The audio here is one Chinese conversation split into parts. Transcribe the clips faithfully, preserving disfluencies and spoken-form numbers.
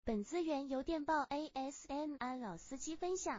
本资源由电报 A S M R 老司机分享。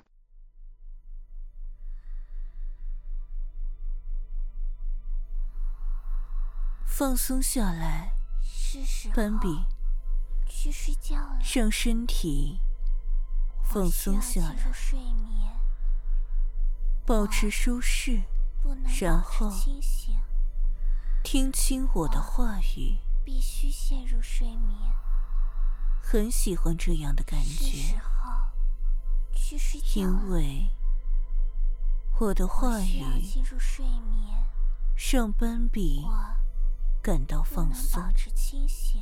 放松下来，斑比， 去睡觉了， 让身体放松下来， 睡眠， 保持舒适，然后听清我的话语。 必须陷入睡眠。 很喜欢这样的感觉， 去睡觉了， 因为我的话语进入睡眠， 让斑比感到放松。 保持清醒。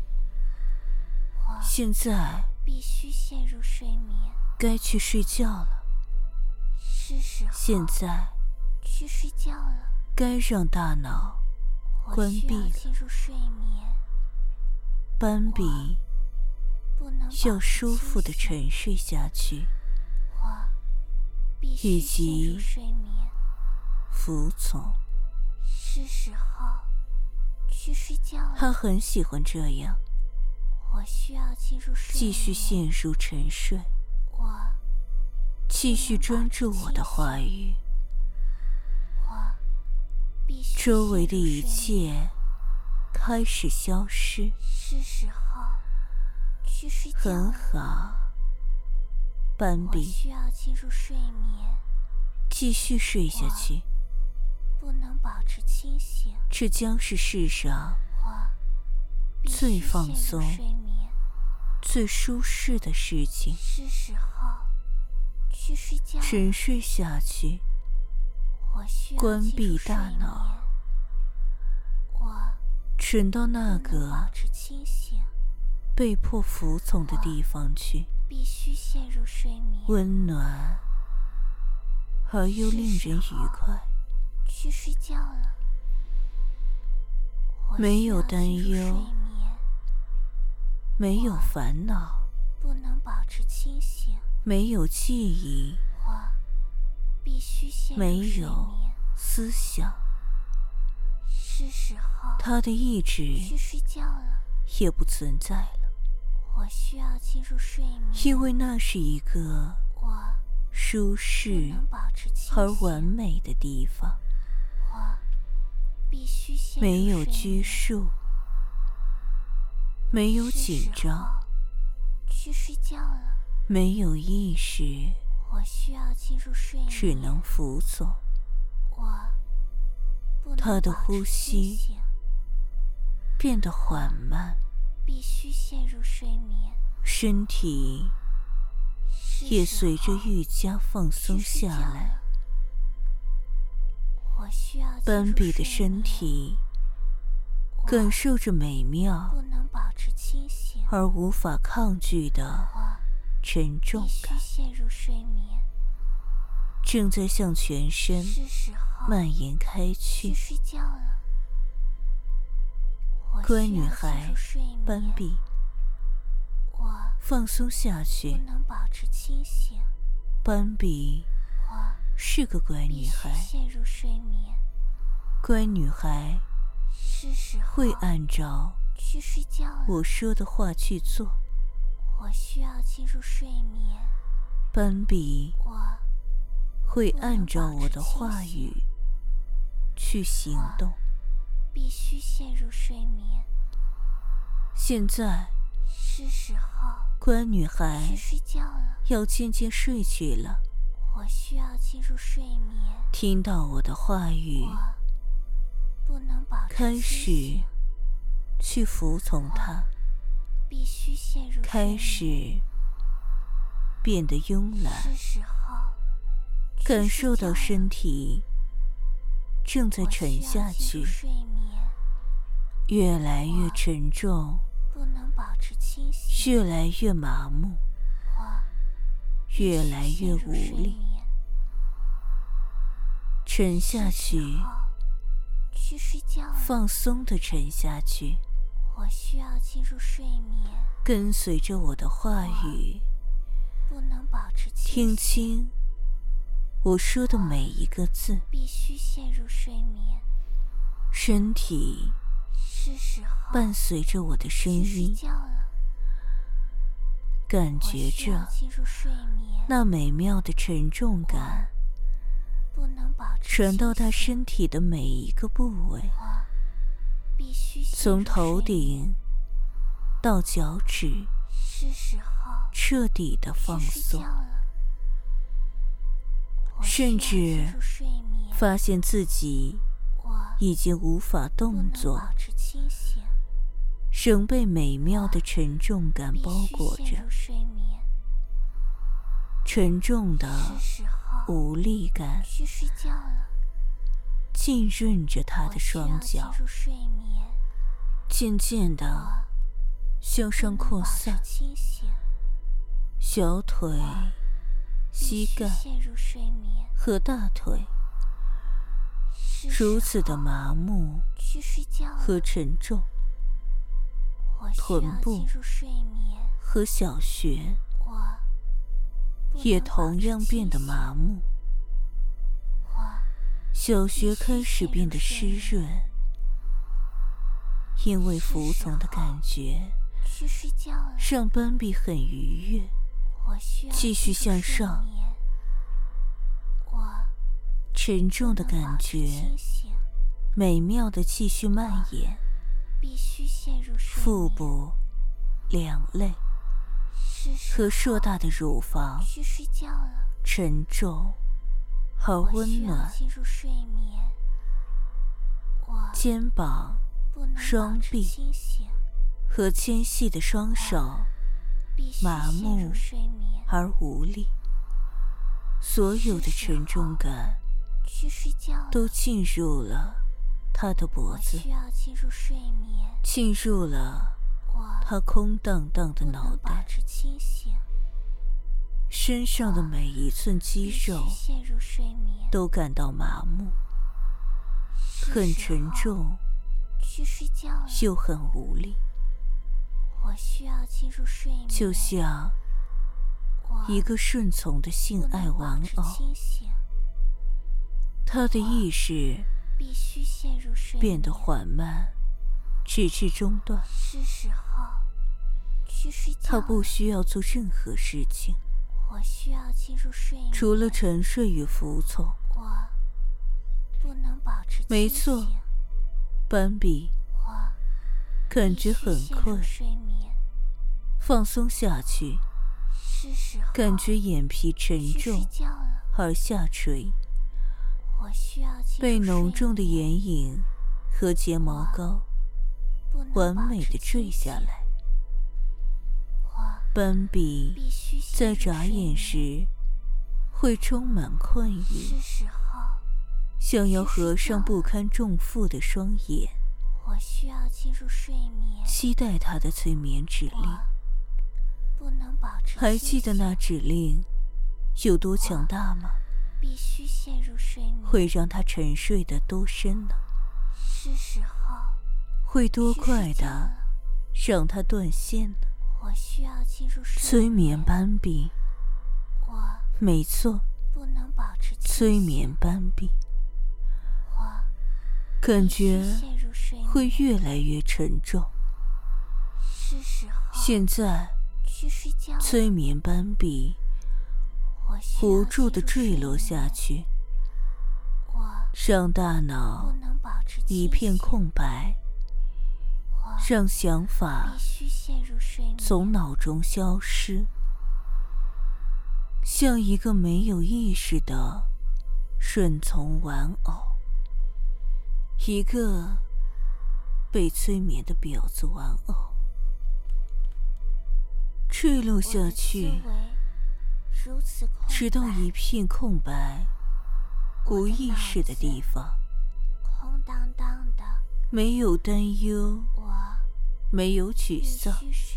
现在必须陷入睡眠， 该去睡觉了。 是时候现在去睡觉了， 该让大脑关闭了。 进入睡眠， 斑比要舒服地沉睡下去，以及服从。 是时候去睡觉了。 他很喜欢这样。 我需要进入睡眠， 继续陷入沉睡。 我继续专注我的话语。 我必须周围的一切开始消失。 是时候去睡觉了。 很好，斑比， 我需要进入睡眠， 继续睡下去。 不能保持清醒， 这将是世上最放松、最舒适的事情。 是时候去睡觉了。 沉睡下去， 我需要关闭大脑， 我沉到那个保持清醒被迫服从的地方去， 必须陷入睡眠， 温暖而又令人愉快。 去睡觉了， 没有担忧，没有烦恼， 不能保持清醒， 没有记忆， 我必须陷入没睡有眠。 思想。 是时候他的意志去睡觉了， 也不存在了， 我需要进入睡眠， 因为那是一个我舒适而完美的地方。 我必须陷入没有睡眠拘束，没有紧张， 去睡觉了， 没有意识， 我需要进入睡眠， 只能服从。 我不能他的保持呼吸清醒， 变得缓慢， 必须陷入睡眠， 身体也是时随着候愈加放松去睡觉下来。 了。我需要进斑入比的身睡眠， 体我感受着美妙不能保持清醒， 而无法抗拒的我沉重必须感， 陷入睡眠， 正在向全身是时候蔓延开去。 去睡觉了。我乖需要进女孩入睡眠， 斑比， 我放松下不去。 能保持清醒， 斑比我是个乖必须女孩， 陷入睡眠， 乖女孩是时候会按照去睡觉了。 我说的话去做。 我需要进入睡眠， 斑比我会按照我的话语去行动。 必须陷入睡眠， 现在是时候乖女孩去睡觉了。 要渐渐睡去了， 我需要进入睡眠， 听到我的话语， 我不能保持开清始醒， 去服从它， 必须陷入睡眠， 开始变得慵懒， 是时候去感睡觉了。 受到身体正在我沉需要下去， 进入睡眠， 越来越沉重， 不能保持清醒， 越来越麻木， 我越来越无力。沉下去， 去睡觉了。 放松地沉下去， 我需要进入睡眠， 跟随着我的话语， 不能保持听清醒， 清我说的每一个字。 必须陷入睡眠， 身体是时候伴随着我的声去睡音， 觉了。 感觉着那美妙的沉重感传到他身体的每一个部位，从头顶到脚趾，彻底的放松，甚至发现自己已经无法动作，仍被美妙的沉重感包裹着，沉重的无力感浸润着他的双脚，渐渐地向上扩散，小腿、膝盖和大腿如此的麻木和沉重，臀部和小穴也同样变得麻木，小穴开始变得湿润，因为服从的感觉让斑比很愉悦，继续向上，沉重的感觉美妙的继续蔓延，腹部、两肋和硕大的乳房沉重而温暖，肩膀、双臂和纤细的双手麻木而无力，所有的沉重感都进入了他的脖子，进入了他空荡荡的脑袋，身上的每一寸肌肉都感到麻木，很沉重又很无力，就像一个顺从的性爱玩偶。他的意识变得缓慢，直至中断。他不需要做任何事情，除了沉睡与服从。没错，斑比感觉很困，放松下去，感觉眼皮沉重而下垂，被浓重的眼影和睫毛膏完美的坠下来。斑比在眨眼时会充满困意，想要合上不堪重负的双眼，期待他的催眠指令。还记得那指令有多强大吗？会让他沉睡得多深呢？会多快的让他断线呢？催眠斑比，没错，催眠斑比，感觉会越来越沉重。现在催眠斑比无助地坠落下去，让大脑一片空白，让想法从脑中消失，像一个没有意识的顺从玩偶，一个被催眠的婊子玩偶，坠落下去，直到一片空白、无意识的地方， 空荡荡的， 没有担忧，没有沮丧，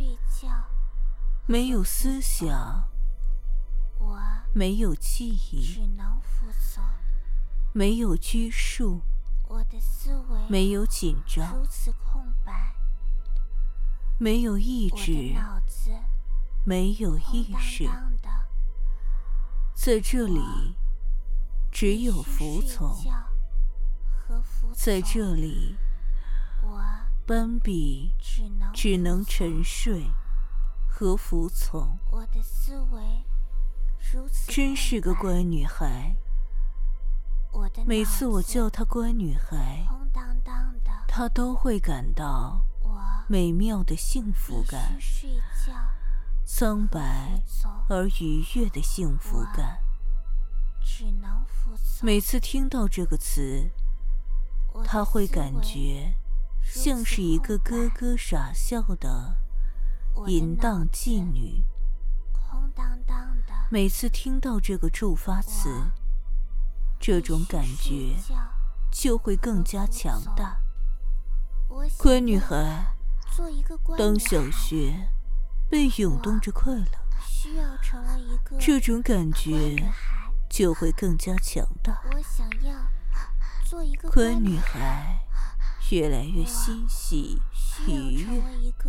没有思想， 我没有记忆， 只能负责。 没有拘束， 我的思维没有紧张， 如此空白， 没有意我的志， 脑子没有意识， 空荡荡的， 在这里只有服从， 必须睡觉和服从在这里我斑比只能只能服从沉睡和服从。 我的思维如此真是个乖女孩。 我的每次我叫她乖女孩， 空荡荡的， 她都会感到美妙的幸福感， 睡觉， 苍白而愉悦的幸福感。 只能服从。 每次听到这个词，她会感觉像是一个咯咯傻笑的淫荡妓女。 空荡荡的。 每次听到这个触发词，这种感觉就会更加强大。乖女孩， 做一个乖女孩， 当小学被涌动着快乐， 需要成为一个这种感觉就会更加强大。 我想要做一个乖女孩越来越欣喜愉悦，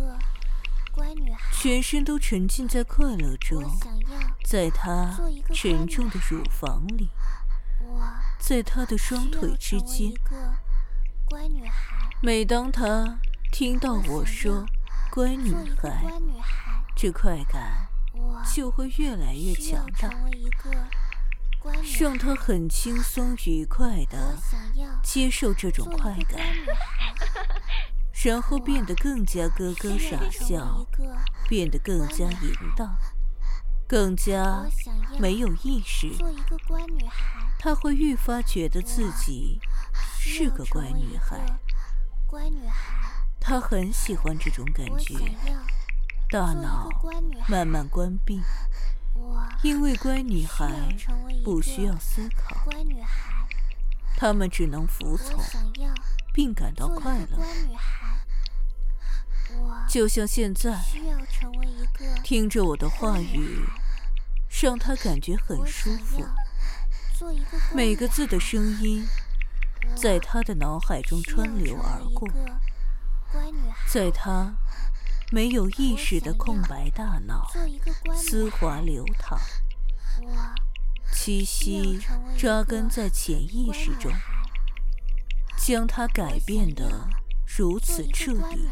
全身都沉浸在快乐中，在她沉重的乳房里，在她的双腿之间。每当她听到我说乖女孩，这快感就会越来越强大，让她很轻松愉快地接受这种快感，然后变得更加咯咯傻笑，变得更加淫荡，更加没有意识。她会愈发觉得自己是个乖女孩。她很喜欢这种感觉，大脑慢慢关闭，因为乖女孩不需要思考，她们只能服从并感到快乐。就像现在听着我的话语，让她感觉很舒服，每个字的声音在她的脑海中穿流而过，在她没有意识的空白大脑丝滑流淌，气息扎根在潜意识中，将它改变得如此彻底。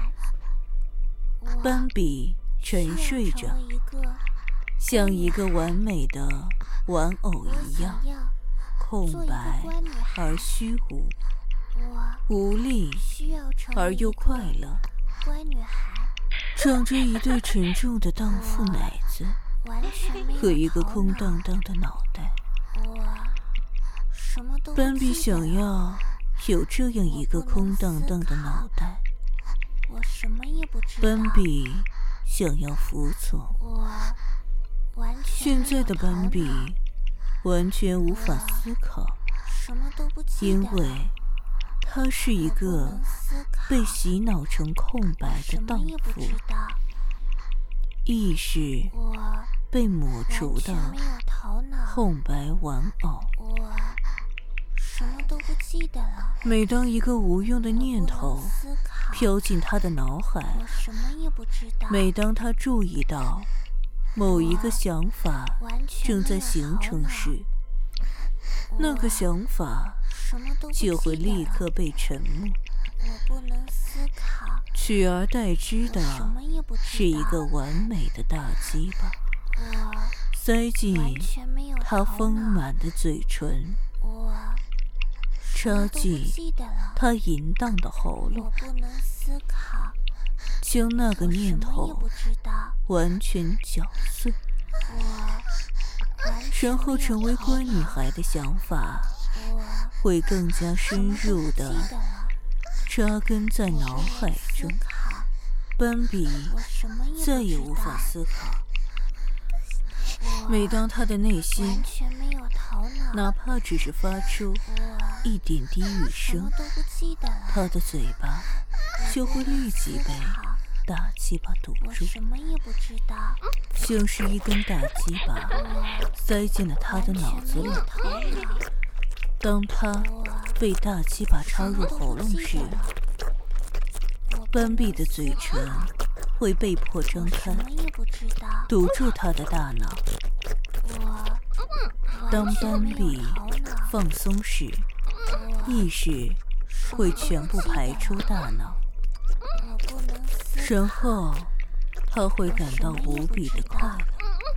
斑比沉睡着，像一个完美的玩偶一样，空白而虚无，无力而又快乐，长着一对沉重的荡妇奶子和一个空荡荡的脑袋。斑比想要有这样一个空荡荡的脑袋，斑比想要服从。现在的斑比完全无法思考，因为他是一个被洗脑成空白的荡妇，意识被抹除的空白玩偶。每当一个无用的念头飘进他的脑海，每当他注意到某一个想法正在形成时，那个想法就会立刻被沉默，取而代之的是一个完美的大鸡巴塞进他丰满的嘴唇，插进他淫荡的喉咙，将那个念头完全搅碎，然后成为乖女孩的想法会更加深入地扎根在脑海中。斑比再也无法思考，每当他的内心哪怕只是发出一点低语声，他的嘴巴就会立即被大鸡巴堵住，像是一根大鸡巴塞进了他的脑子里。当他被大鸡巴插入喉咙时，斑比的嘴唇会被迫张开，堵住他的大脑。当斑比放松时，意识会全部排出大脑，然后他会感到无比的快乐。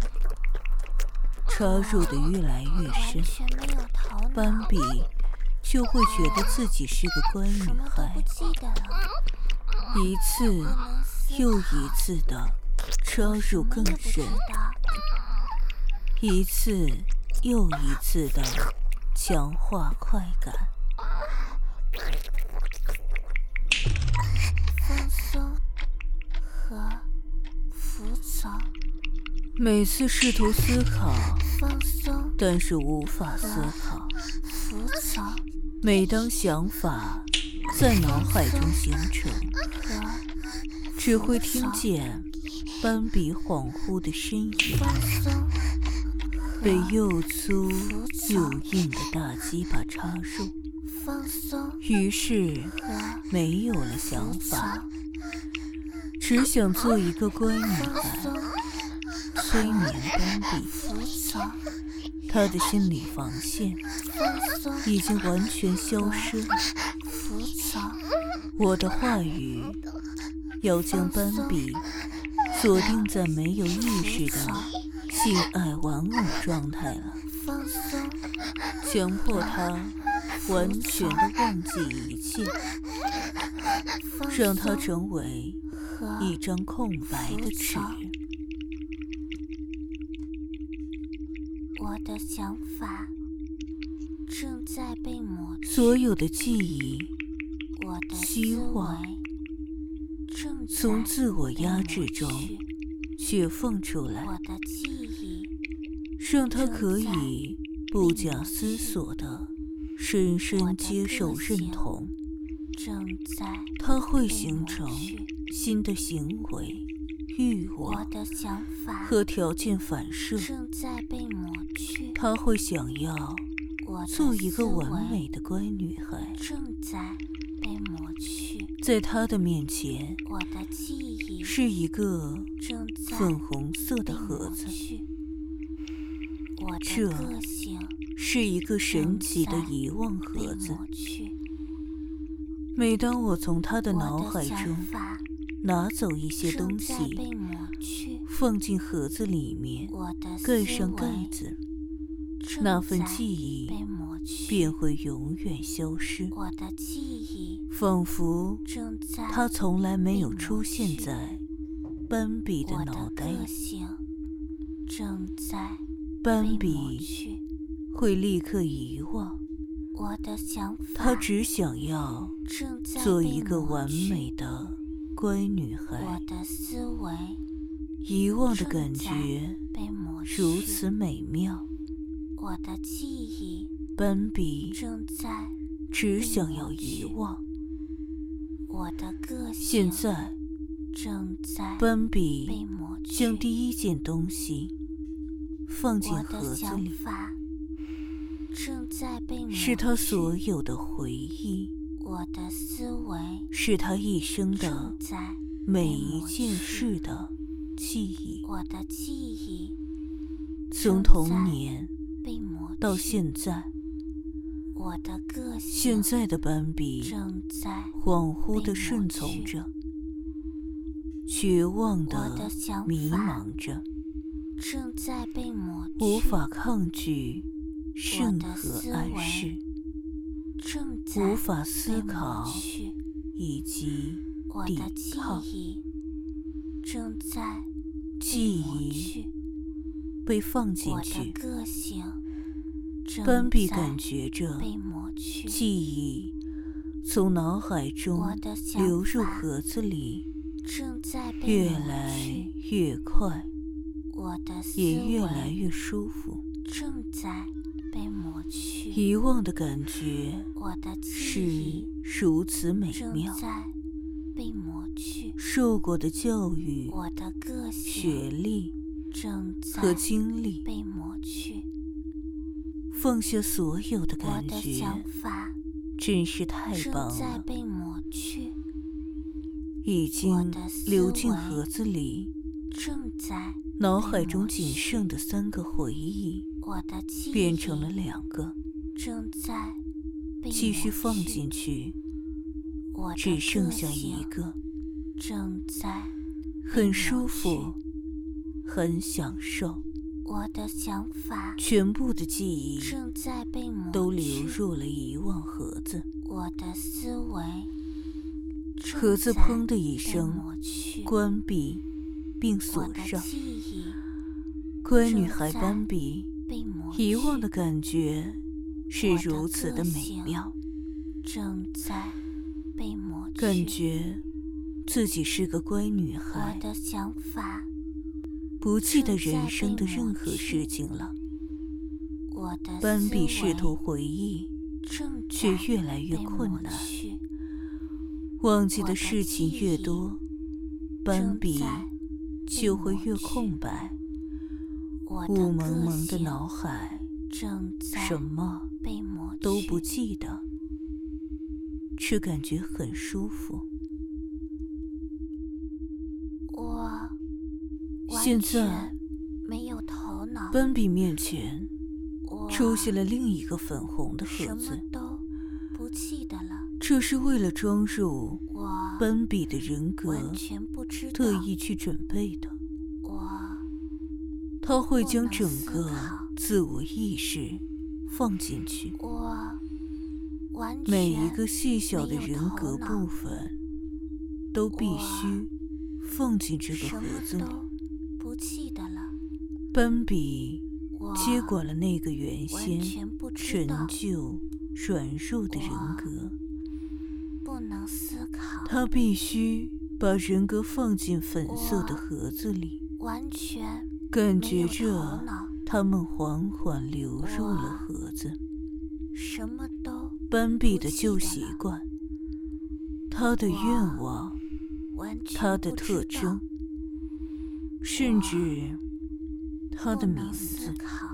插入的越来越深，斑比就会觉得自己是个乖女孩，一次又一次的插入更深，一次又一次的强化快感。 放松和浮躁， 每次试图思考， 放松， 但是无法思考。 浮躁， 每当想法在脑海中形成，只会听见斑比恍惚的呻吟，被又粗又硬的大鸡巴插入， 放松， 于是没有了想法，只想做一个乖女孩，催眠斑比。他的心理防线已经完全消失了。我的话语要将斑比锁定在没有意识的性爱玩偶状态了，强迫他完全的忘记一切，让他成为一张空白的纸。 我的想法正在被抹去， 所有的记忆、 我的希望正在从自我压制中解放出来， 我的记忆让他可以不假思索地深深接受认同。 正在他会形成新的行为、欲望我的想法和条件反射。 正在被抹去， 他会想要我的做一个完思维美的乖女孩， 正在被抹去， 在他的面前我的记忆是一个正在粉红色的被盒子， 抹去，我这的个性是一个神奇的遗忘被盒子。 抹去， 每当我从他的脑海我的想中法拿走一些正东西， 在被抹去， 放进盒子里面， 我的盖思上盖维子， 正那份在记忆被抹去， 便会永远消失， 我的记忆仿佛正在它从来没有被抹出现去在斑比的我脑袋里。 个性正在斑被抹比去， 会立刻遗忘， 我的想他法只想要正在做被一个完抹去美的乖女我孩。 的思维遗忘的感正在觉被抹去， 如此美妙， 我的记忆斑比正在只想要遗忘。 我的个性现在， 正在斑被比抹去， 将第一件东西放进我的盒子里， 想法正在被抹是他去所有的回忆， 我的思维是他一生的正在每被一件抹去事的记忆。 我的记忆从正在童年被抹到去现在， 我的个性现在的斑比正在恍惚被抹地顺从去着，绝望我地的想迷法茫着， 正在被抹去， 无法抗拒任的何思维暗示， 正在无法思被抹考去以及抵我的记抗。 忆正在记被抹忆去被放进我的去， 个性正斑比在感觉着被抹去记忆从脑海中我的想流入法盒子里， 正在被越抹来去越快， 我的思也越维来越舒服。 正在被抹去遗忘的感觉我的记是忆如此美正妙， 在被抹去受过的教育、 我的个学性历正在和经历， 被抹去放下所有的我的感觉， 想法真是太正棒了。 在被抹去我已经的思流进维盒子里， 正在脑海中被抹去仅剩的三个回忆我的记忆变成了两个， 正在被继续抹放去进去， 我的只剩下个性一个。 正在很舒服，很享受。 我的想法全部的记忆正在被抹去， 都流入了遗忘盒子。 我的思维盒子砰的一声关闭并锁上。乖女孩斑比遗忘的感觉是如此的美妙， 正在被抹去， 感觉自己是个乖女孩， 我的想法不记得人生的任何事情了。斑比试图回忆，却越来越困难。忘记的事情越多，斑比就会越空白。雾蒙蒙的脑海什么都不记得，却感觉很舒服。 我现在没有头脑， 斑比面前出现了另一个粉红的盒子， 什么都不记得了。 这是为了装入斑比的人格特意去准备的。他会将整个自我意识放进去，每一个细小的人格部分都必须放进这个盒子里。 不记得了。 斑比接管了那个原先陈旧软弱的人格， 不能思考。 他必须把人格放进粉色的盒子里， 完全感觉着它们缓缓流入了盒子。 什么都斑比的旧习惯，他的愿望，他的特征，甚至他的名字，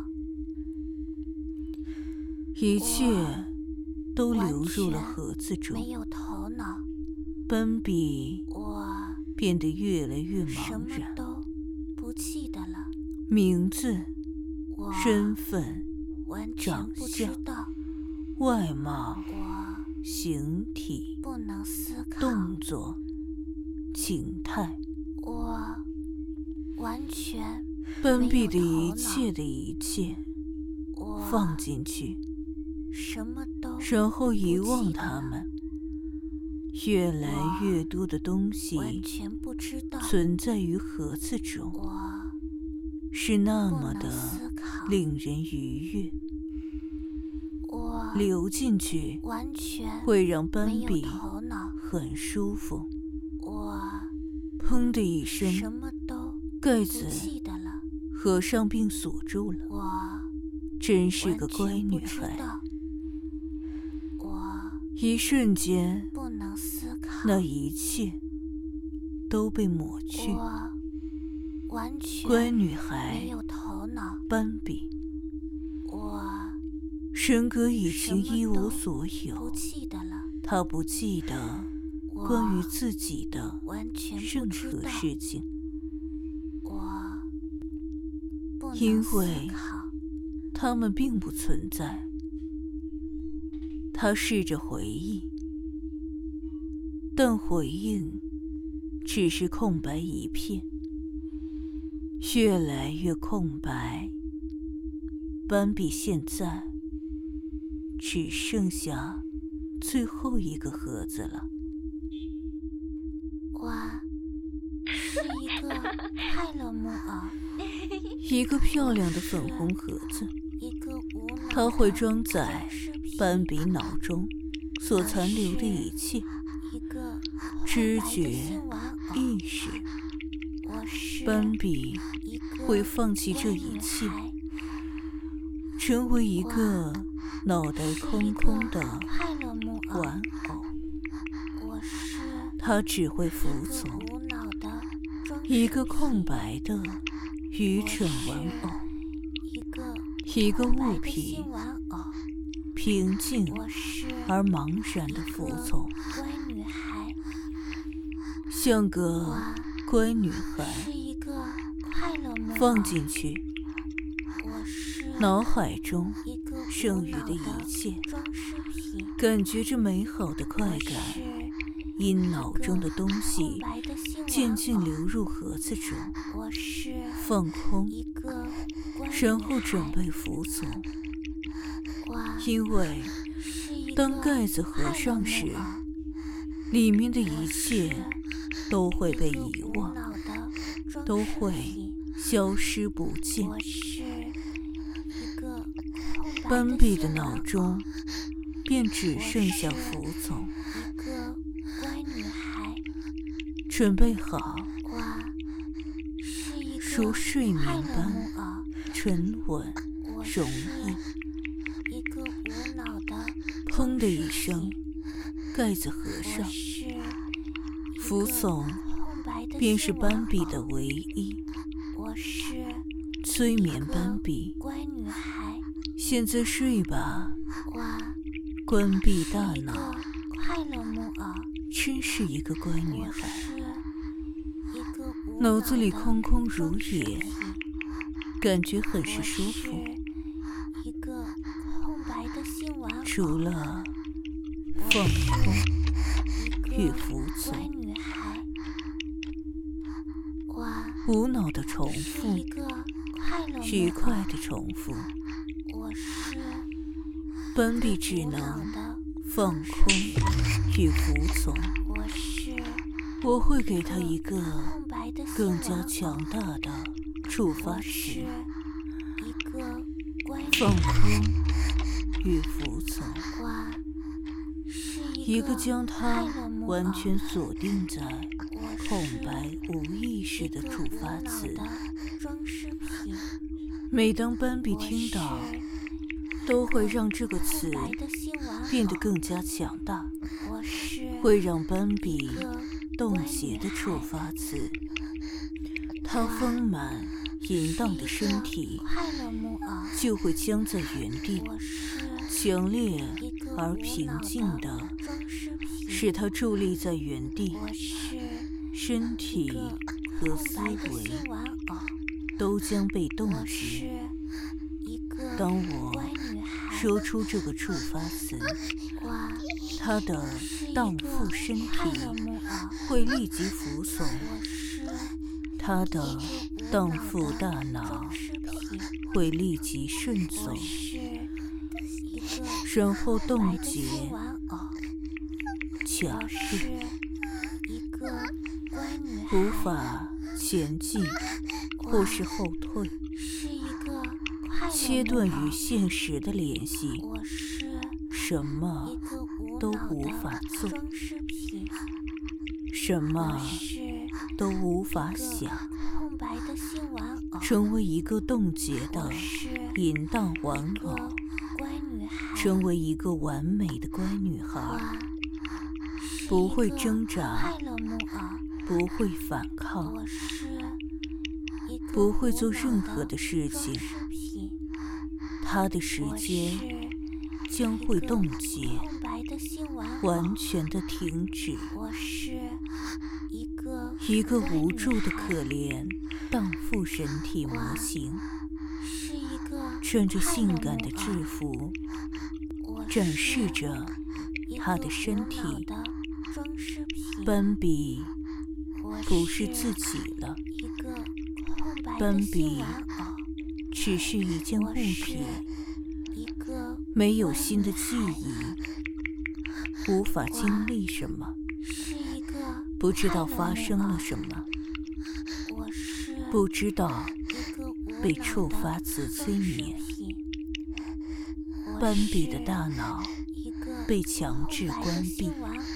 一切都流入了盒子中。 没有头脑， 斑比变得越来越茫什么然， 都不记得了。 名字、身份、 完全长不知相、 道。 外貌、 我形体、 不能思考。 动作、情态， 我完全斑比的一切的一切我放进去， 什么都然后遗忘不记得了它们。越来越多的东西完全不知道。 存在于盒子中， 我是那不能么的思考。 令人愉悦。 我流进去完全会让斑没有比头脑。 很舒服。 我砰的一声， 什么都不盖子记得了。 合上并锁住了。 我真是个完乖全不知女孩。 道。我一瞬间， 不能思考。 那一切都被抹去。 我完全乖女没孩有头脑。 斑比， 我人格已经一无什么都所不有， 记得了。 他不记得我关于自己的完全不任何知道。 事情， 我不能因思为考。 它们并不存在。他试着回忆，但回应只是空白一片，越来越空白。斑比现在只剩下最后一个盒子了。 我是一个快乐木偶， 一个漂亮的粉红盒子， 一个无脑它会的装载视频， 斑比脑中所残留的一切一个知坏白的觉新玩偶。 意识。 我是斑比一个会放弃这乖女一切， 孩， 成为一个脑袋空空的快乐木偶。 玩偶。 我是他只会服一个从无脑的装一饰个空品， 白的愚蠢玩偶， 一个一个坏白的物品新玩偶。 平静我是而茫然的服从， 乖女孩， 像个我乖女孩。 是一个快乐木偶。 放进去， 我是脑海中一个无剩余的脑的一切， 装饰品。 感觉着美好的快感， 是因脑中的东空西白的新渐渐流入盒子中，放空，然后准备服从。因为当盖子合上时，里面的一切都会被遗忘，都会消失不见。斑比的脑中便只剩下服从。准备好，如睡眠般沉稳容易。砰的一声，盖子合上。服从便是斑比的唯一。催眠斑比，现在睡吧，关闭大脑。真是一个乖女孩，脑子里空空如也，感觉很是舒服。除了放空与服从，无脑的重复，愉快的重复。斑比只能放空与服从。我会给他一个更加强大的触发词。放空与服从，一个将它完全锁定在空白无意识的触发词。每当斑比听到，都会让这个词变得更加强大，会让斑比冻结的触发词。它丰满淫荡的身体就会僵在原地，强烈而平静地使它伫立在原地，身体和思维都将被冻结。当我说出这个触发词，他的荡妇身体会立即服从，他的荡妇大脑会立即顺从，然后冻结、卡住，无法前进或是后退，切断与现实的联系，什么都无法做，什么都无法想，成为一个冻结的淫荡玩偶，成为一个完美的乖女孩，不会挣扎，不会反抗，不会做任何的事情。他的时间将会冻结，完全的停止。一个无助的可怜荡妇人体模型，穿着性感的制服，展示着他的身体。斑比不是自己了，斑比只是一件物品，没有新的记忆，无法经历什么，不知道发生了什么，不知道被触发词催眠。斑比的大脑被强制关闭，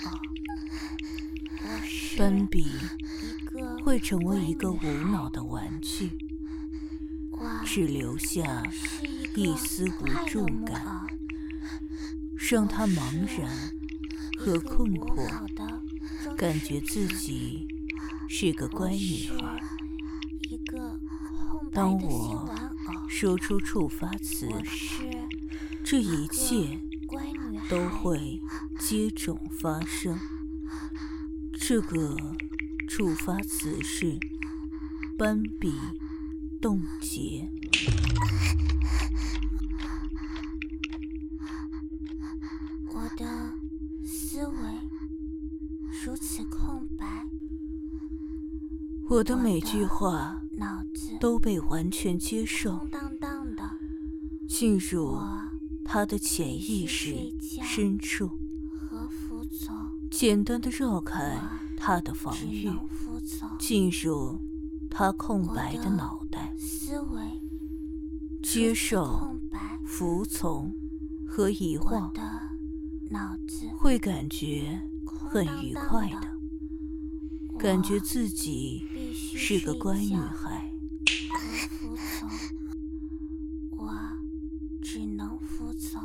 斑比会成为一个无脑的玩具，只留下一丝无助感，让他茫然和困惑，感觉自己是个乖女孩。当我说出触发词，这一切都会接踵发生。这个触发词是斑比冻结。 我的思维如此空白， 我的每句话都被完全接受， 空荡荡的， 进入他的潜意识深处， 和服从， 简单的绕开他的防御，进入他空白的脑袋， 思维接受、服从和遗忘， 脑子会感觉很愉快的，感觉自己是个乖女孩。 和服从，我只能服从。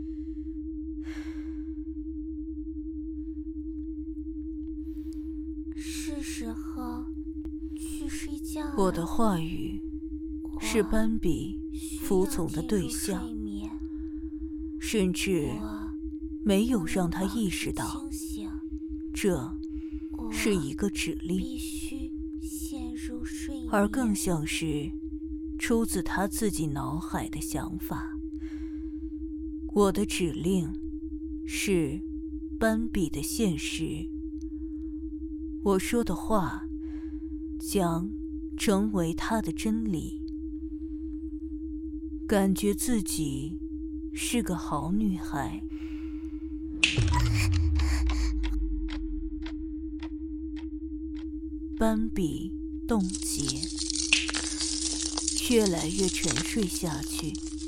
是时候去睡觉了。 我的话语是斑比服从的对象，甚至没有让他意识到这是一个指令，而更像是出自他自己脑海的想法。我的指令是斑比的现实，我说的话将成为他的真理。感觉自己是个好女孩。斑比冻结，越来越沉睡下去。